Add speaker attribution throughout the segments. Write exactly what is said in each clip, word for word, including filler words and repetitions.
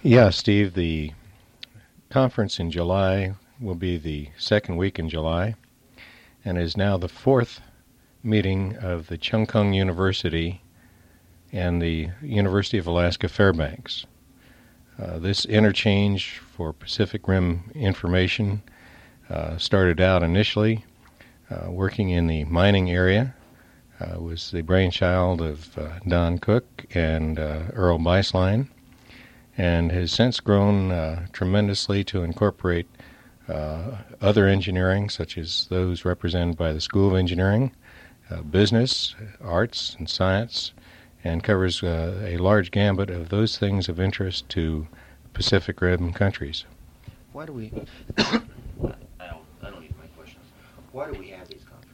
Speaker 1: Yeah, Steve, the conference in July will be the second week in July and is now the fourth meeting of the Chung Kung University and the University of Alaska Fairbanks. Uh, this interchange for Pacific Rim information uh, started out initially uh, working in the mining area. Uh, was the brainchild of uh, Don Cook and uh, Earl Beislein, and has since grown uh, tremendously to incorporate uh, other engineering, such as those represented by the School of Engineering, uh, business, arts, and science, and covers uh, a large gambit of those things of interest to Pacific Rim countries.
Speaker 2: Why do we... I don't, I don't need my questions. Why do we have these conferences?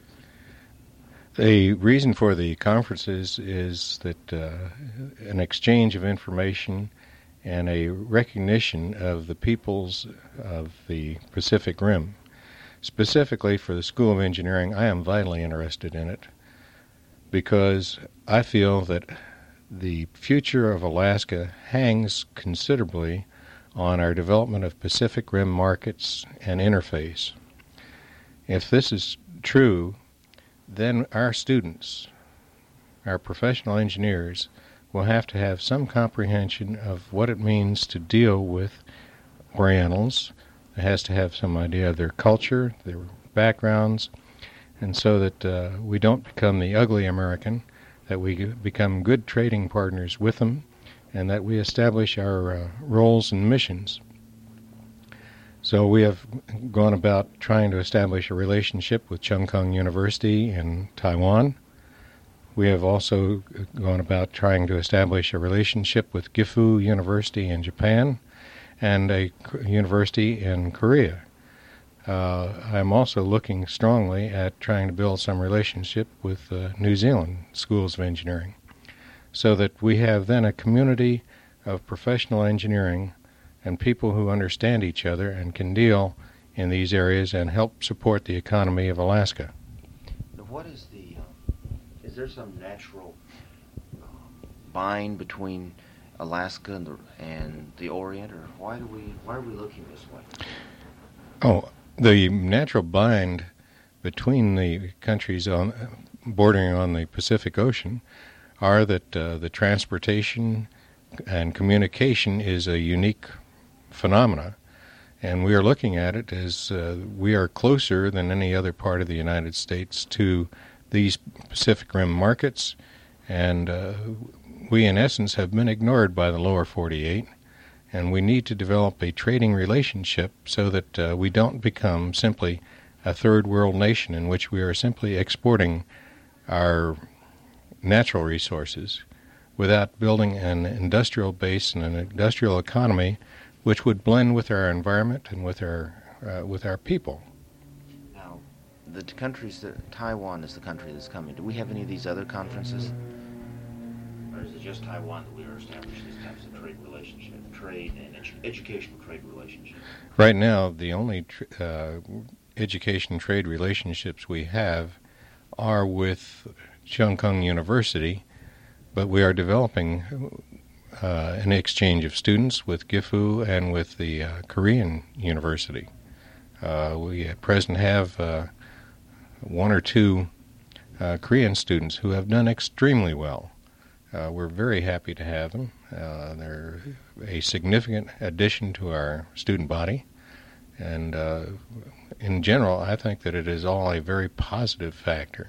Speaker 1: The reason for the conferences is that uh, an exchange of information and a recognition of the peoples of the Pacific Rim. Specifically for the School of Engineering, I am vitally interested in it because I feel that the future of Alaska hangs considerably on our development of Pacific Rim markets and interface. If this is true, then our students, our professional engineers, will have to have some comprehension of what it means to deal with Orientals. It has to have some idea of their culture, their backgrounds, and so that uh, we don't become the ugly American, that we become good trading partners with them, and that we establish our uh, roles and missions. So we have gone about trying to establish a relationship with Chung Kung University in Taiwan. We have also gone about trying to establish a relationship with Gifu University in Japan and a university in Korea. Uh, I'm also looking strongly at trying to build some relationship with uh, New Zealand schools of engineering, so that we have then a community of professional engineering and people who understand each other and can deal in these areas and help support the economy of Alaska.
Speaker 2: Now, what is the, um, is there some natural um, bind between Alaska and the, and the Orient, or why do we, why are we looking this way?
Speaker 1: Oh, the natural bind between the countries on bordering on the Pacific Ocean are that uh, the transportation and communication is a unique phenomena, and we are looking at it as uh, we are closer than any other part of the United States to these Pacific Rim markets, and uh, we in essence have been ignored by the lower forty-eight, and we need to develop a trading relationship so that uh, we don't become simply a third world nation in which we are simply exporting our natural resources without building an industrial base and an industrial economy which would blend with our environment and with our uh, with our people.
Speaker 2: Now, the t- countries that Taiwan is the country that's coming. Do we have any of these other conferences, or is it just Taiwan that we are establishing these types of trade relationship, trade and edu- educational trade relationships?
Speaker 1: Right now, the only tr- uh, education trade relationships we have are with Chung Kung University, but we are developing Uh, an exchange of students with Gifu and with the uh, Korean University. Uh, we at present have uh, one or two uh, Korean students who have done extremely well. Uh, we're very happy to have them. Uh, they're a significant addition to our student body, and uh, in general, I think that it is all a very positive factor.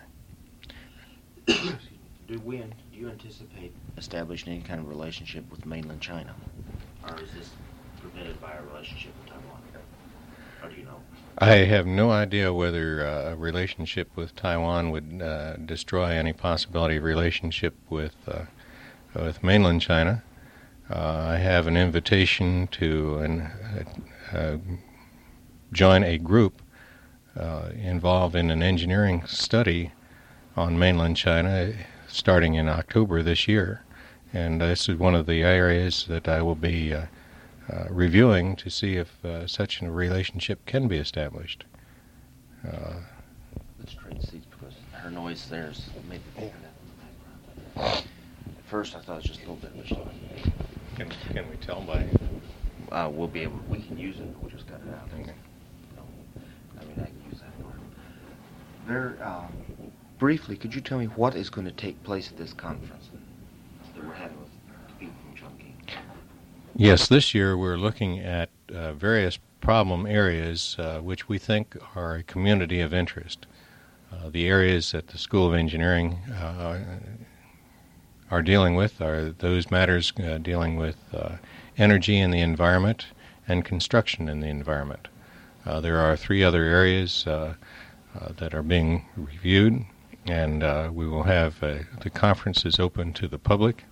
Speaker 2: Do we, do you anticipate establishing any kind of relationship with mainland China, or is this prevented by a relationship with Taiwan? Or do you know?
Speaker 1: I have no idea whether uh, a relationship with Taiwan would uh, destroy any possibility of relationship with uh, with mainland China. Uh, I have an invitation to an, uh, uh, join a group uh, involved in an engineering study on mainland China starting in October this year, and this is one of the areas that I will be uh, uh, reviewing to see if uh, such a relationship can be established. Uh,
Speaker 2: Let's trade seats because her noise there is maybe bigger than the background. At first I thought it was just a little bit of a shot.
Speaker 1: can, can we tell by
Speaker 2: uh, we'll be able, we can use it, we'll just cut it out.
Speaker 1: Okay.
Speaker 2: No, I mean, I can use that part. Very, uh, briefly, could you tell me what is going to take place at this conference that we're having with the people from Chungking?
Speaker 1: Yes, this year we're looking at uh, various problem areas uh, which we think are a community of interest. Uh, the areas that the School of Engineering uh, are dealing with are those matters uh, dealing with uh, energy and the environment and construction in the environment. Uh, there are three other areas uh, uh, that are being reviewed, and uh, we will have uh, the conference is open to the public.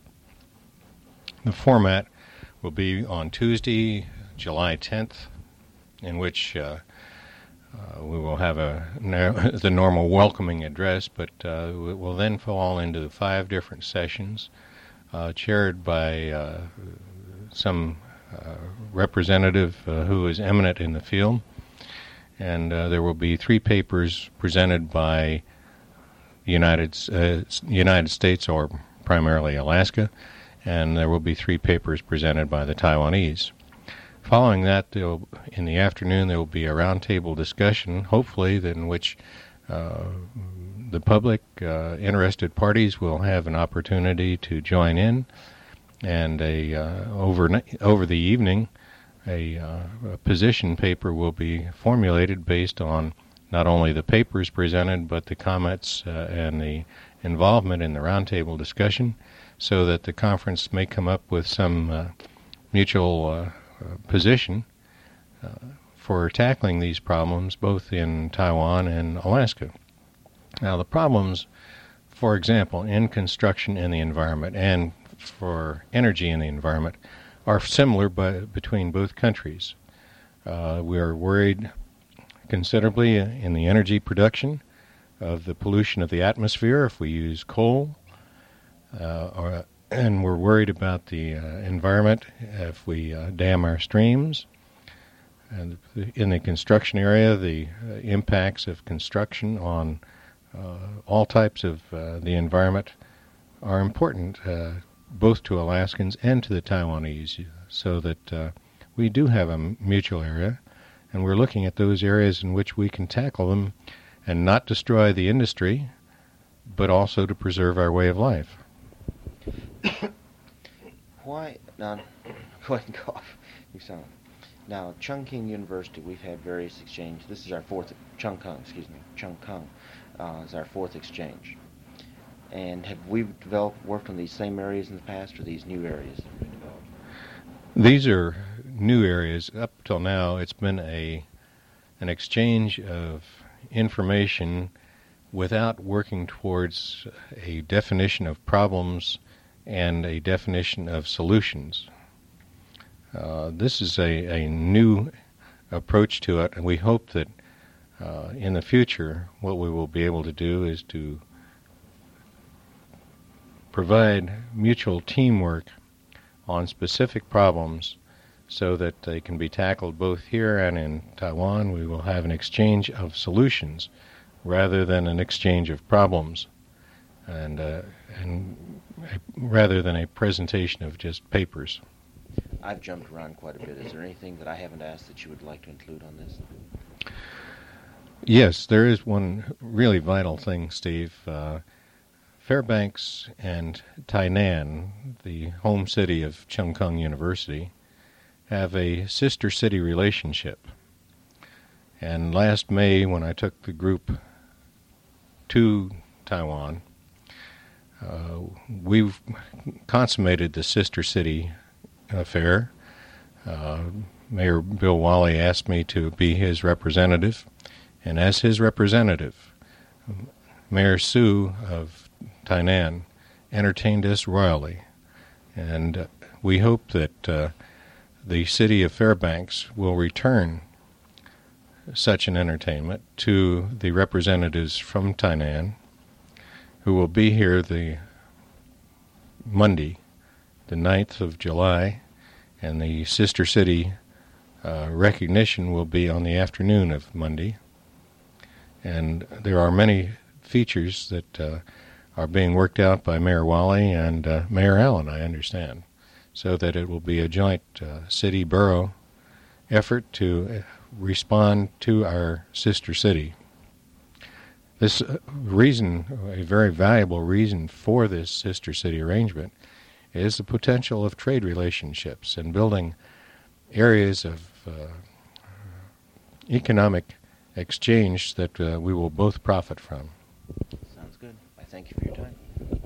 Speaker 1: The format will be on Tuesday, July tenth, in which uh, uh, we will have a the normal welcoming address, but uh, it will then fall into five different sessions, uh, chaired by uh, some uh, representative uh, who is eminent in the field, and uh, there will be three papers presented by the United uh, United States, or primarily Alaska, and there will be three papers presented by the Taiwanese. Following that, in the afternoon, there will be a roundtable discussion, hopefully, in which uh, the public, uh, interested parties will have an opportunity to join in, and a uh, over over the evening, a, uh, a position paper will be formulated based on not only the papers presented, but the comments uh, and the involvement in the roundtable discussion, so that the conference may come up with some uh, mutual uh, uh, position uh, for tackling these problems, both in Taiwan and Alaska. Now, the problems, for example, in construction and the environment, and for energy in the environment, are similar by, between both countries. Uh, we are worried considerably in the energy production of the pollution of the atmosphere if we use coal, uh, or, and we're worried about the uh, environment if we uh, dam our streams. And in the construction area, the uh, impacts of construction on uh, all types of uh, the environment are important, uh, both to Alaskans and to the Taiwanese, so that uh, we do have a mutual area, and we're looking at those areas in which we can tackle them and not destroy the industry, but also to preserve our way of life.
Speaker 2: Why, now, go ahead and cough. You sound. Now, Chungking University, we've had various exchanges. This is our fourth, Chungkung, excuse me, Chungkung uh, is our fourth exchange. And have we developed, worked on these same areas in the past, or these new areas that have been developed?
Speaker 1: These are new areas. Up till now, it's been a an exchange of information without working towards a definition of problems and a definition of solutions. Uh, this is a, a new approach to it, and we hope that uh, in the future what we will be able to do is to provide mutual teamwork on specific problems so that they can be tackled both here and in Taiwan. We will have an exchange of solutions rather than an exchange of problems, and uh, and a, rather than a presentation of just papers.
Speaker 2: I've jumped around quite a bit. Is there anything that I haven't asked that you would like to include on this?
Speaker 1: Yes, there is one really vital thing, Steve. Uh, Fairbanks and Tainan, the home city of Chungkung University, have a sister city relationship. And last May, when I took the group to Taiwan, uh, we've consummated the sister city affair. Uh, Mayor Bill Wally asked me to be his representative, and as his representative, Mayor Su of Tainan entertained us royally, and uh, we hope that uh, the city of Fairbanks will return such an entertainment to the representatives from Tainan, who will be here the Monday, the ninth of July, and the sister city uh, recognition will be on the afternoon of Monday. And there are many features that uh, are being worked out by Mayor Wally and uh, Mayor Allen, I understand. so that it will be a joint uh, city-borough effort to respond to our sister city. This reason, a very valuable reason for this sister city arrangement, is the potential of trade relationships and building areas of uh, economic exchange that uh, we will both profit from.
Speaker 2: Sounds good. I thank you for your time.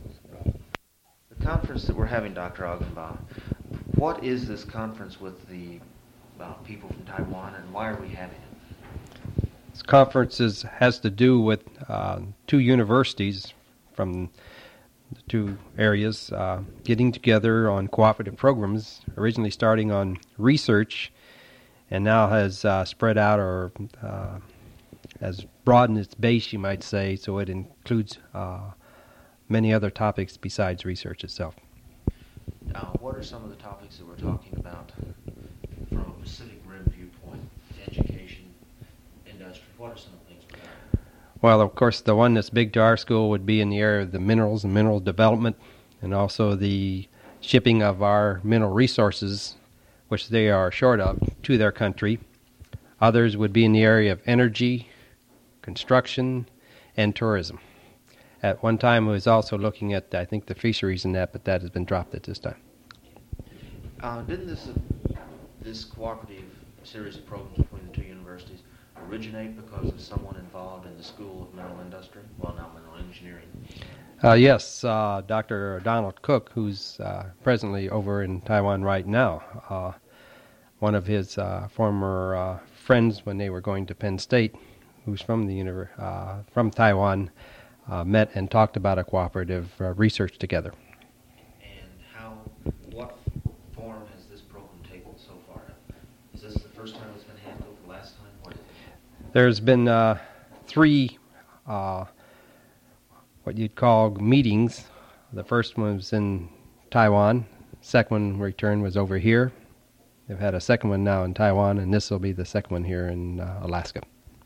Speaker 2: The conference that we're having, Doctor Augenbaugh, what is this conference with the uh, people from Taiwan, and why are we having it?
Speaker 3: This conference is, has to do with uh, two universities from the two areas uh, getting together on cooperative programs, originally starting on research, and now has uh, spread out or uh, has broadened its base, you might say, so it includes uh, many other topics besides research itself.
Speaker 2: Uh, what are some of the topics that we're talking about from a Pacific Rim viewpoint? Education, industry, what are some of the things we're talking about?
Speaker 3: Well, of course, the one that's big to our school would be in the area of the minerals and mineral development, and also the shipping of our mineral resources, which they are short of, to their country. Others would be in the area of energy, construction, and tourism. At one time, it was also looking at, I think, the fisheries and that, but that has been dropped at this time.
Speaker 2: Uh, didn't this uh, this cooperative series of programs between the two universities originate because of someone involved in the School of Mineral Industry? Well, not mineral engineering.
Speaker 3: Uh, yes, uh, Doctor Donald Cook, who's uh, presently over in Taiwan right now. Uh, one of his uh, former uh, friends when they were going to Penn State, who's from the univer- uh, from Taiwan, uh, met and talked about a cooperative uh, research together.
Speaker 2: And how, what form has this program taken so far? Is this the first time it's been handled? The last time? What is it?
Speaker 3: There's been uh, three uh, what you'd call meetings. The first one was in Taiwan. Second one return was over here. They've had a second one now in Taiwan, and this will be the second one here in uh, Alaska.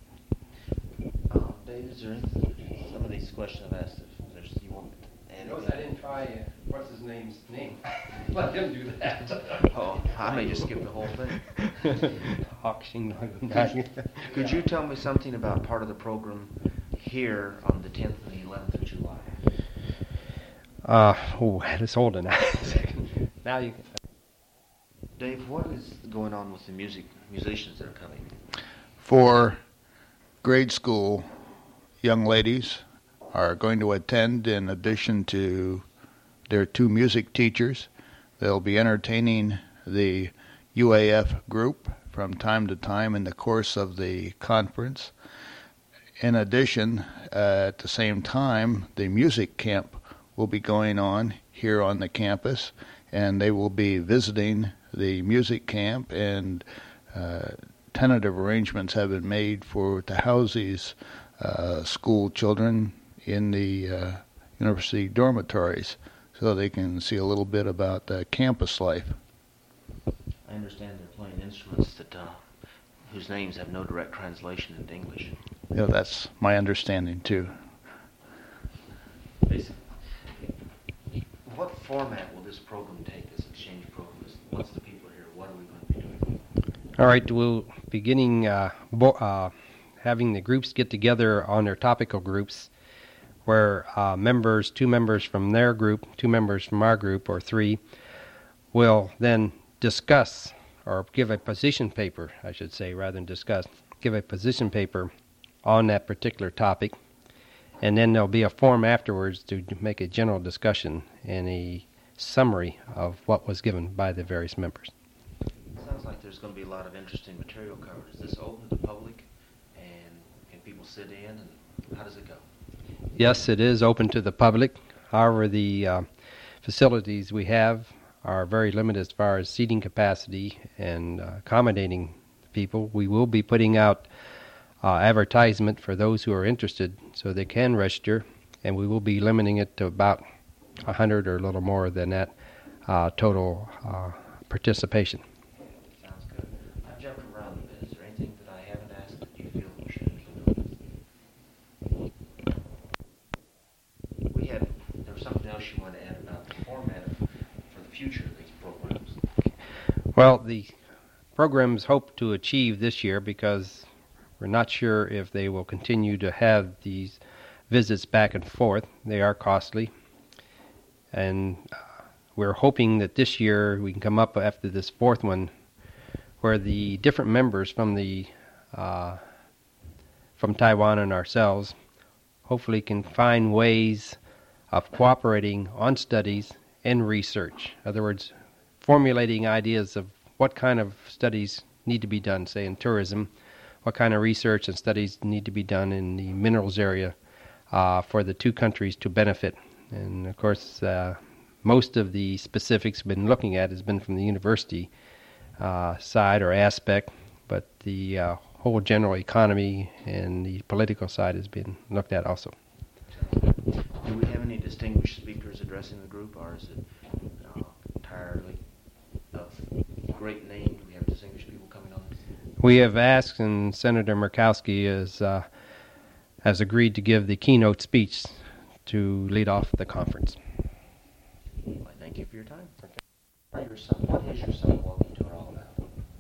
Speaker 2: Uh, Dave, is there anything, some of these questions I've asked, if there's, you want to add
Speaker 3: Notice I
Speaker 2: anything?
Speaker 3: didn't try, uh, what's his name's name? Let him do that.
Speaker 2: Oh, I may just skip the whole thing.
Speaker 3: Auction.
Speaker 2: Could you tell me something about part of the program here on the tenth and the eleventh of July?
Speaker 3: Uh, oh, just hold on a second. Now you can.
Speaker 2: Dave, what is going on with the music musicians that are coming?
Speaker 4: For grade school, young ladies are going to attend in addition to their two music teachers. They'll be entertaining the U A F group from time to time in the course of the conference. In addition, uh, at the same time, the music camp will be going on here on the campus, and they will be visiting the music camp, and uh, tentative arrangements have been made for to house these uh, school children in the uh, university dormitories so they can see a little bit about uh, campus life.
Speaker 2: I understand they're playing instruments that uh, whose names have no direct translation into English.
Speaker 4: Yeah, that's my understanding too.
Speaker 2: Basically, what format will this program take, this exchange program? Once the people are here, what are we going to be doing?
Speaker 3: All right, we'll beginning uh, bo- uh, having the groups get together on their topical groups, where uh, members, two members from their group, two members from our group, or three, will then discuss or give a position paper, I should say, rather than discuss, give a position paper on that particular topic, and then there'll be a form afterwards to make a general discussion and a summary of what was given by the various members.
Speaker 2: Sounds like there's going to be a lot of interesting material covered. Is this open to the public, and can people sit in, and how does it go?
Speaker 3: Yes, it is open to the public. However, the uh, facilities we have are very limited as far as seating capacity and uh, accommodating people. We will be putting out uh, advertisement for those who are interested so they can register, and we will be limiting it to about one hundred or a little more than that uh, total uh, participation.
Speaker 2: Sounds good. I've jumped around a bit. Is there anything that I haven't asked that you feel we should include? We had, there was something else you wanted to add about the format of, for the future of these programs.
Speaker 3: Well, the programs hope to achieve this year, because we're not sure if they will continue to have these visits back and forth. They are costly. And uh, we're hoping that this year we can come up after this fourth one where the different members from the uh, from Taiwan and ourselves hopefully can find ways of cooperating on studies and research. In other words, formulating ideas of what kind of studies need to be done, say in tourism, what kind of research and studies need to be done in the minerals area uh, for the two countries to benefit. And of course, uh, most of the specifics we've been looking at has been from the university uh, side or aspect, but the uh, whole general economy and the political side has been looked at also.
Speaker 2: Do we have any distinguished speakers addressing the group, or is it uh, entirely of great name? Do we have distinguished people coming on?
Speaker 3: We have asked, and Senator Murkowski has, uh, has agreed to give the keynote speech to lead off the conference.
Speaker 2: Well, I thank you for your time.
Speaker 5: What is your summer walking tour all about?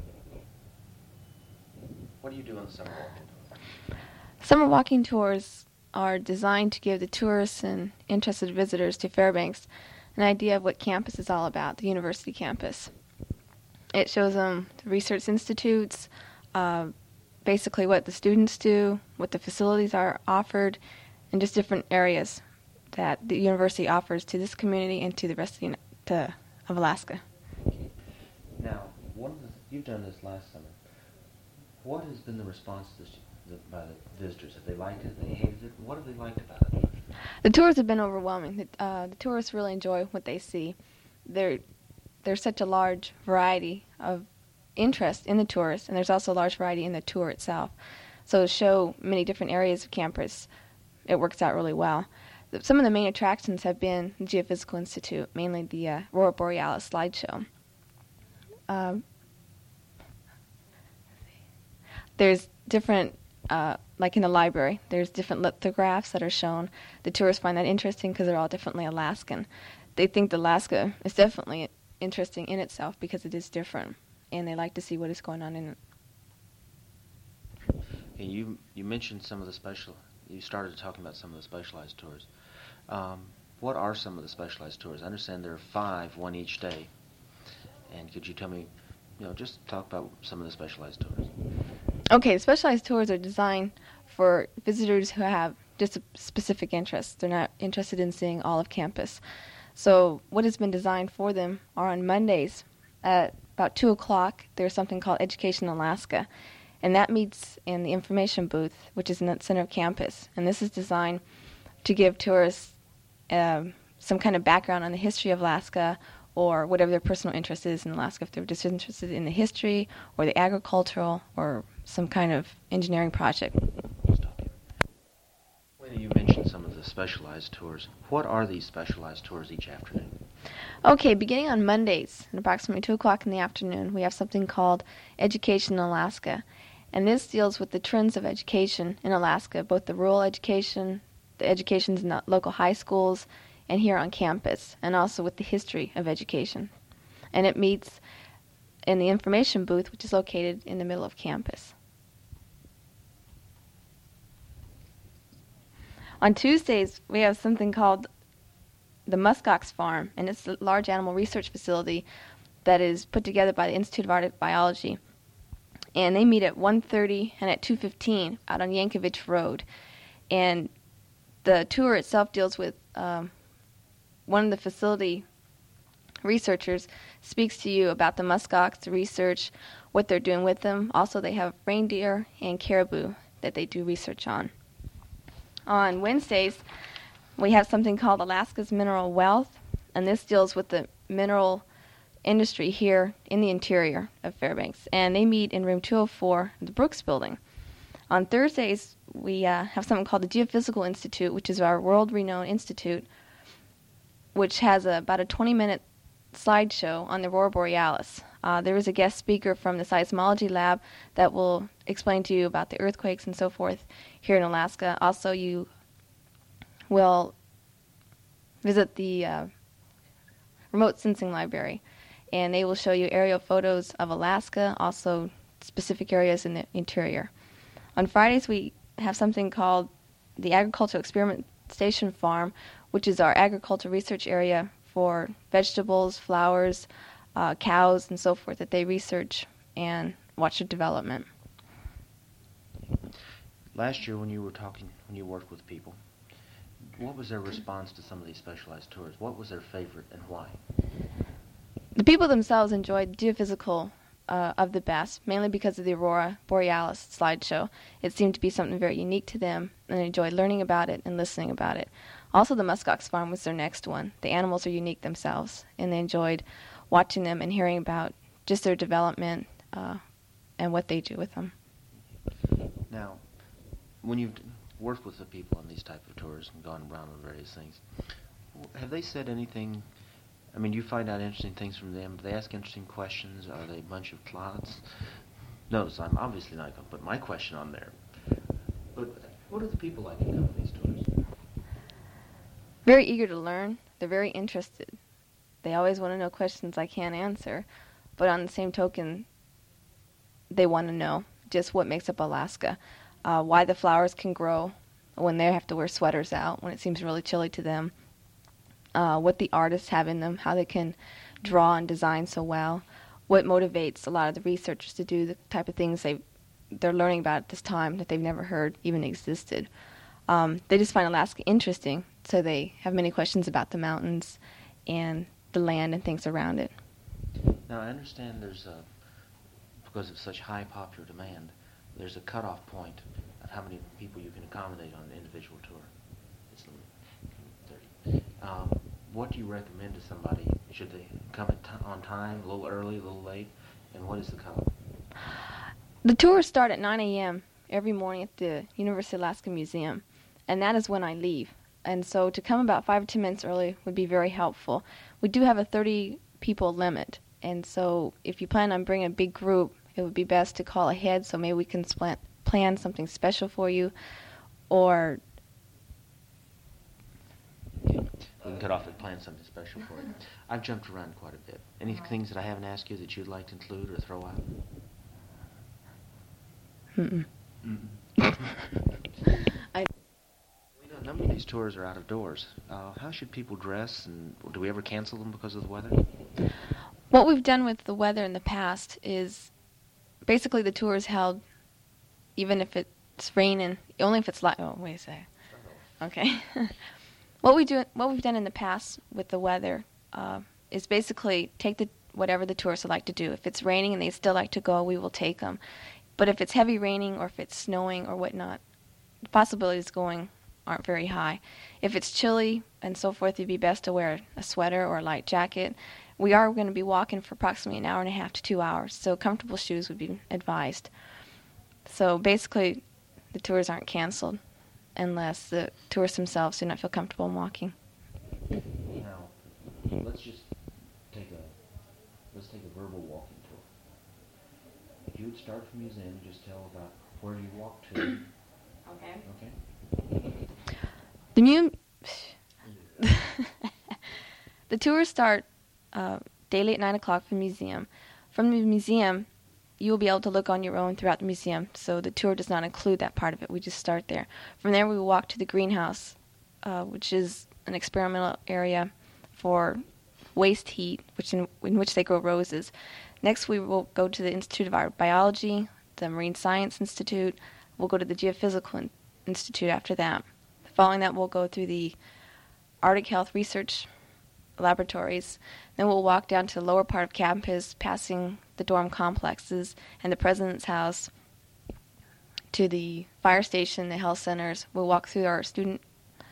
Speaker 5: What do you do on the summer walking tour?
Speaker 6: Summer walking tours are designed to give the tourists and interested visitors to Fairbanks an idea of what campus is all about, the university campus. It shows them the research institutes, uh, basically what the students do, what the facilities are offered, and just different areas that the university offers to this community and to the rest of, the, to, of Alaska.
Speaker 5: Okay. Now, one of the, you've done this last summer. What has been the response this, the, by the visitors? Have they liked it? Have they hated it? What have they liked about it?
Speaker 6: The tours have been overwhelming. The, uh, the tourists really enjoy what they see. There, there's such a large variety of interest in the tourists, and there's also a large variety in the tour itself. So to show many different areas of campus, it works out really well. Some of the main attractions have been the Geophysical Institute, mainly the uh, Aurora Borealis slideshow. Um, there's different, uh, like in the library, there's different lithographs that are shown. The tourists find that interesting because they're all differently Alaskan. They think that Alaska is definitely interesting in itself because it is different, and they like to see what is going on in it.
Speaker 2: Okay, you you mentioned some of the special. You started talking about some of the specialized tours. Um, what are some of the specialized tours? I understand there are five, one each day. And could you tell me, you know, just talk about some of the specialized tours?
Speaker 6: Okay, specialized tours are designed for visitors who have just a specific interest. They're not interested in seeing all of campus. So what has been designed for them are on Mondays at about two o'clock, there's something called Education Alaska. And that meets in the information booth, which is in the center of campus. And this is designed to give tourists um, some kind of background on the history of Alaska or whatever their personal interest is in Alaska, if they're just interested in the history or the agricultural or some kind of engineering project.
Speaker 2: When you mentioned some of the specialized tours, what are these specialized tours each afternoon?
Speaker 6: Okay, beginning on Mondays at approximately two o'clock in the afternoon, we have something called Education Alaska. And this deals with the trends of education in Alaska, both the rural education, the educations in the local high schools, and here on campus, and also with the history of education. And it meets in the information booth, which is located in the middle of campus. On Tuesdays, we have something called the Muskox Farm, and it's a large animal research facility that is put together by the Institute of Arctic Biology. And they meet at one thirty and at two fifteen out on Yankovich Road. And the tour itself deals with um, one of the facility researchers speaks to you about the muskox, the research, what they're doing with them. Also, they have reindeer and caribou that they do research on. On Wednesdays, we have something called Alaska's Mineral Wealth, and this deals with the mineral industry here in the interior of Fairbanks, and they meet in room two oh four, the Brooks Building. On Thursdays, we uh, have something called the Geophysical Institute, which is our world-renowned institute, which has a, about a twenty-minute slideshow on the Aurora Borealis. Uh, there is a guest speaker from the seismology lab that will explain to you about the earthquakes and so forth here in Alaska. Also, you will visit the uh, remote sensing library. and they will show you aerial photos of Alaska, also specific areas in the interior. On Fridays, we have something called the Agricultural Experimentation Farm, which is our agricultural research area for vegetables, flowers, uh, cows, and so forth that they research and watch their development.
Speaker 5: Last year, when you were talking, when you worked with people, what was their response to some of these specialized tours? What was their favorite and why?
Speaker 6: The people themselves enjoyed geophysical uh, of the best, mainly because of the Aurora Borealis slideshow. It seemed to be something very unique to them, and they enjoyed learning about it and listening about it. Also, the muskox farm was their next one. The animals are unique themselves, and they enjoyed watching them and hearing about just their development uh, and what they do with them.
Speaker 5: Now, when you've worked with the people on these type of tours and gone around with various things, have they said anything? I mean, you find out interesting things from them. Do they ask interesting questions? Are they a bunch of clots? No, so I'm obviously not going to put my question on there. But what are the people like who come on these tours?
Speaker 6: Very eager to learn. They're very interested. They always want to know questions I can't answer. But on the same token, they want to know just what makes up Alaska, uh, why the flowers can grow when they have to wear sweaters out, when it seems really chilly to them, uh, what the artists have in them, how they can draw and design so well, what motivates a lot of the researchers to do the type of things they, they're learning about at this time that they've never heard even existed. Um, they just find Alaska interesting, so they have many questions about the mountains and the land and things around it.
Speaker 5: Now, I understand there's a, because of such high popular demand, there's a cutoff point of how many people you can accommodate on an individual tour. It's thirty. Um, what do you recommend to somebody? Should they come at t- on time, a little early, a little late, and what is the cutoff?
Speaker 6: The tours start at nine a.m. every morning at the University of Alaska Museum, and that is when I leave. And so to come about five or ten minutes early would be very helpful. We do have a thirty people limit, and so if you plan on bringing a big group, it would be best to call ahead so maybe we can spl- plan something special for you, or
Speaker 5: Okay. We can cut off and plan something special for you. I've jumped around quite a bit. Any things that I haven't asked you that you'd like to include or throw out?
Speaker 6: Mm-mm. I
Speaker 5: We know a number of these tours are out of doors. Uh, how should people dress, and do we ever cancel them because of the weather?
Speaker 6: What we've done with the weather in the past is basically the tour is held even if it's raining, only if it's light. Oh, wait a second. Okay. what we do, what we've done in the past with the weather uh, is basically take the whatever the tourists would like to do. If it's raining and they still like to go, we will take them. But if it's heavy raining or if it's snowing or whatnot, the possibilities of going aren't very high. If it's chilly and so forth, it'd be best to wear a sweater or a light jacket. We are going to be walking for approximately an hour and a half to two hours, so comfortable shoes would be advised. So basically, the tours aren't canceled unless the tourists themselves do not feel comfortable in walking.
Speaker 5: Now, let's just take a let's take a verbal walking tour. If you would start from the museum and just tell about where you walk to.
Speaker 6: Okay.
Speaker 5: Okay.
Speaker 6: The mu- The tours start uh, daily at nine o'clock from the museum. From the museum, you will be able to look on your own throughout the museum, so the tour does not include that part of it. We just start there. From there, we will walk to the greenhouse, uh, which is an experimental area for waste heat, which in, in which they grow roses. Next, we will go to the Institute of Art Biology, the Marine Science Institute. We'll go to the Geophysical in- Institute after that. Following that, we'll go through the Arctic Health Research Laboratories. Then we'll walk down to the lower part of campus, passing the dorm complexes and the President's House to the fire station, the health centers. We'll walk through our student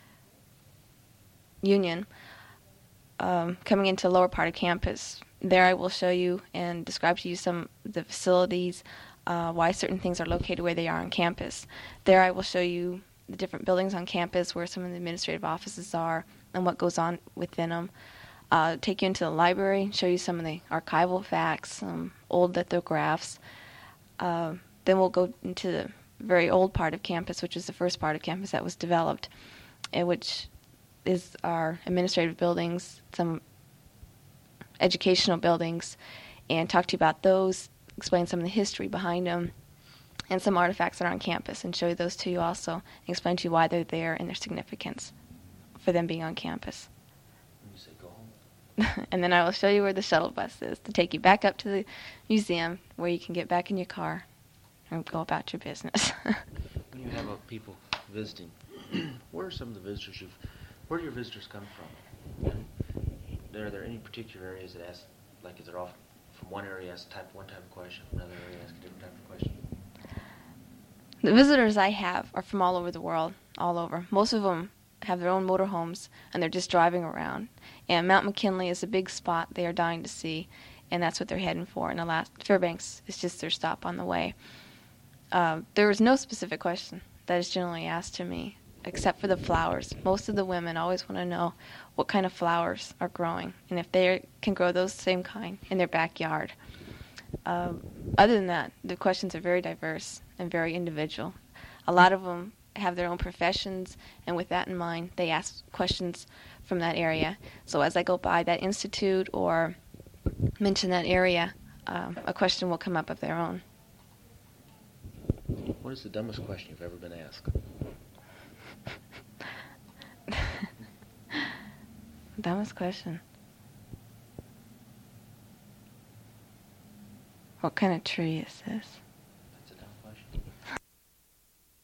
Speaker 6: union, um, coming into the lower part of campus. There I will show you and describe to you some of the facilities, uh, why certain things are located where they are on campus. There I will show you the different buildings on campus, where some of the administrative offices are, and what goes on within them. Uh, take you into the library, show you some of the archival facts, some old lithographs. Uh, then we'll go into the very old part of campus, which is the first part of campus that was developed, and which is our administrative buildings, some educational buildings and talk to you about those, explain some of the history behind them, and some artifacts that are on campus, and show those to you also, and explain to you why they're there and their significance for them being on campus.
Speaker 5: You say go home.
Speaker 6: And then I will show you where the shuttle bus is to take you back up to the museum where you can get back in your car and go about your business.
Speaker 5: When you have uh, people visiting, where are some of the visitors you've, where do your visitors come from? Are there any particular areas that ask, like is there off from one area ask type one type of question, another area ask a different type of question?
Speaker 6: The visitors I have are from all over the world, all over. Most of them have their own motorhomes, and they're just driving around. And Mount McKinley is a big spot they are dying to see, and that's what they're heading for. And the last Fairbanks is just their stop on the way. Uh, there is no specific question that is generally asked to me, except for the flowers. Most of the women always want to know what kind of flowers are growing, and if they can grow those same kind in their backyard. Uh, other than that, the questions are very diverse and very individual. A lot of them have their own professions, and with that in mind, they ask questions from that area. So as I go by that institute or mention that area, um, a question will come up of their own.
Speaker 5: What is the dumbest question you've ever been asked?
Speaker 6: Dumbest question. What kind of tree is this?